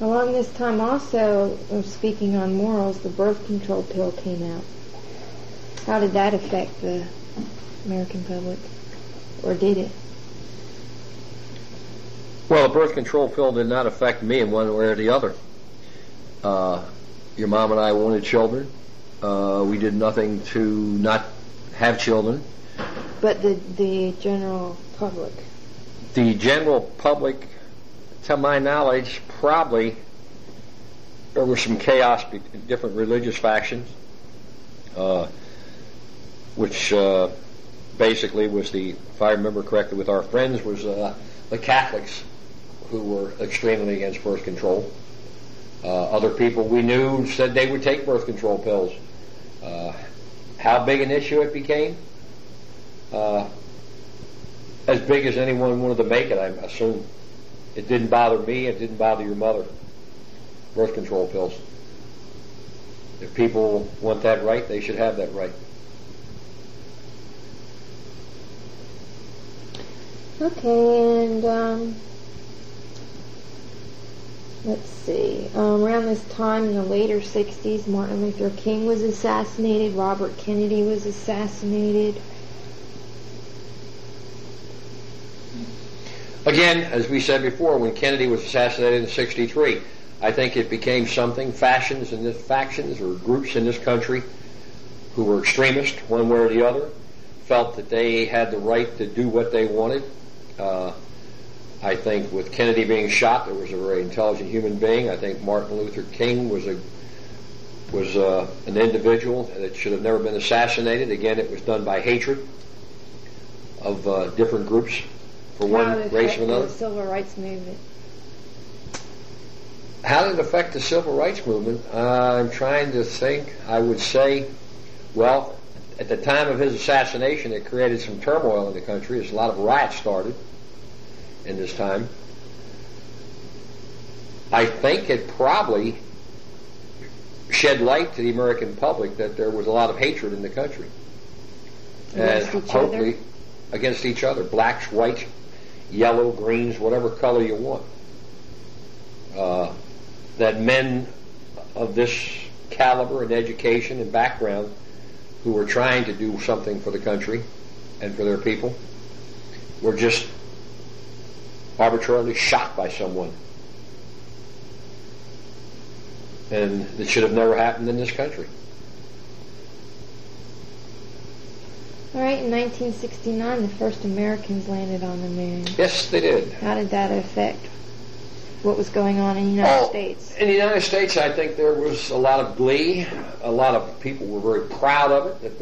Along this time also, speaking on morals, the birth control pill came out. How did that affect the American public? Or did it? Well, the birth control pill did not affect me in one way or the other. Your mom and I wanted children. We did nothing to not have children. But the general public? The general public, to my knowledge, probably there was some chaos between different religious factions, which basically was if I remember correctly with our friends, was the Catholics who were extremely against birth control. Other people we knew said they would take birth control pills. How big an issue it became? As big as anyone wanted to make it, I assume. It didn't bother me, it didn't bother your mother. Birth control pills. If people want that right, they should have that right. Okay, and let's see. Around this time in the later 60s, Martin Luther King was assassinated, Robert Kennedy was assassinated. Again, as we said before, when Kennedy was assassinated in '63, I think it became something, factions or groups in this country who were extremist, one way or the other, felt that they had the right to do what they wanted. I think with Kennedy being shot, there was a very intelligent human being. I think Martin Luther King was an individual that should have never been assassinated. Again, it was done by hatred of different groups for one race or another. The civil rights movement. How did it affect the civil rights movement? I'm trying to think. I would say, well, at the time of his assassination, it created some turmoil in the country. There's a lot of riots started in this time. I think it probably shed light to the American public that there was a lot of hatred in the country. Against and each hopefully other? Against each other. Blacks, whites, yellow, greens, whatever color you want. That men of this caliber and education and background who were trying to do something for the country and for their people were just arbitrarily shot by someone. And it should have never happened in this country. All right, in 1969, the first Americans landed on the moon. Yes, they did. How did that affect what was going on in the United States? In the United States, I think there was a lot of glee. A lot of people were very proud of it.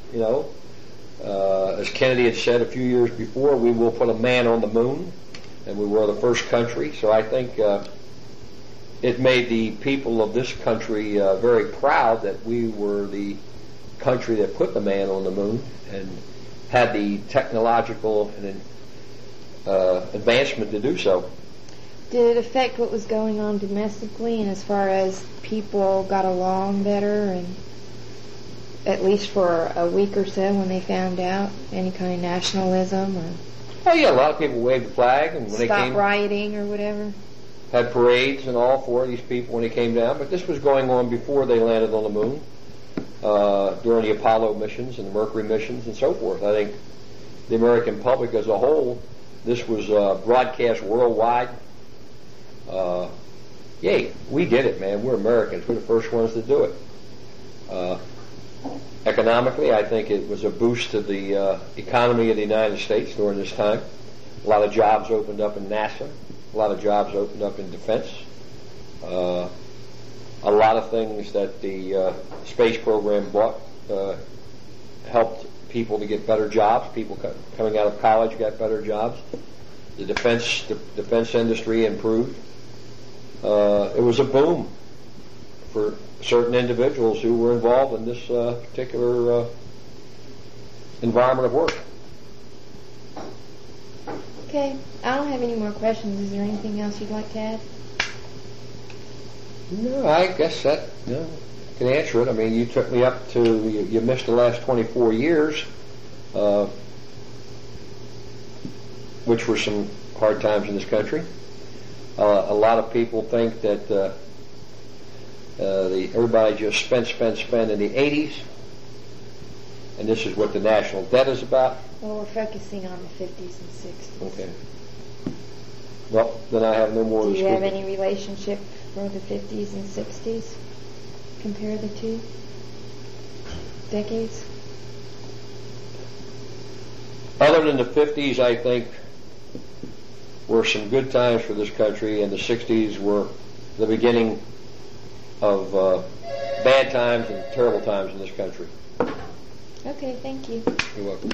That as Kennedy had said a few years before, we will put a man on the moon, and we were the first country. So I think it made the people of this country very proud that we were the country that put the man on the moon and had the technological advancement to do so. Did it affect what was going on domestically, and as far as people got along better, and at least for a week or so when they found out any kind of nationalism or Oh yeah, a lot of people waved the flag, and when they came, rioting or whatever. Had parades and all for these people when they came down. But this was going on before they landed on the moon, during the Apollo missions and the Mercury missions and so forth. I think the American public as a whole, this was broadcast worldwide. Yay, we did it, man. We're Americans. We're the first ones to do it. Economically, I think it was a boost to the economy of the United States during this time. A lot of jobs opened up in NASA. A lot of jobs opened up in defense. A lot of things that the space program brought helped people to get better jobs. People coming out of college got better jobs. The defense industry improved. It was a boom for certain individuals who were involved in this particular environment of work. Okay, I don't have any more questions. Is there anything else you'd like to add? No, I guess that can answer it. I mean, you took me up to, you missed the last 24 years, which were some hard times in this country. A lot of people think that everybody just spent in the 80s, and this is what the national debt is about. Well, we're focusing on the 50s and 60s. Okay. Well, then I have no more Do to you speak have of. any relationship for the 50s and 60s? Compare the two decades? Other than the 50s, I think were some good times for this country, and the 60s were the beginning of bad times and terrible times in this country. Okay, thank you. You're welcome.